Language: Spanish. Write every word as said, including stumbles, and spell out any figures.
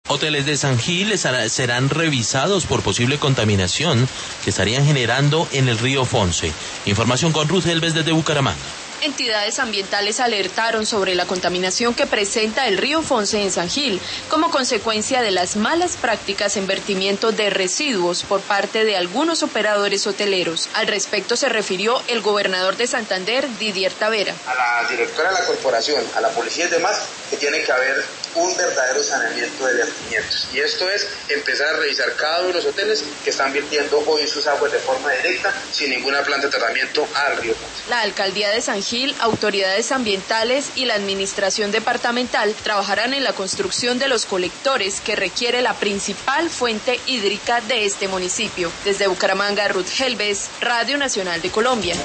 Hoteles de San Gil serán revisados por posible contaminación que estarían generando en el río Fonce. Información con Ruth Helves desde Bucaramanga. Entidades ambientales alertaron sobre la contaminación que presenta el río Fonce en San Gil como consecuencia de las malas prácticas en vertimiento de residuos por parte de algunos operadores hoteleros. Al respecto se refirió el gobernador de Santander, Didier Tavera. A la directora de la corporación, a la policía y demás, que tiene que haber un verdadero saneamiento de vertimientos. Y esto es empezar a revisar cada uno de los hoteles que están vertiendo hoy sus aguas de forma directa, sin ninguna planta de tratamiento al río Fonce. La alcaldía de San Gil, autoridades ambientales y la administración departamental trabajarán en la construcción de los colectores que requiere la principal fuente hídrica de este municipio. Desde Bucaramanga, Ruth Helves, Radio Nacional de Colombia.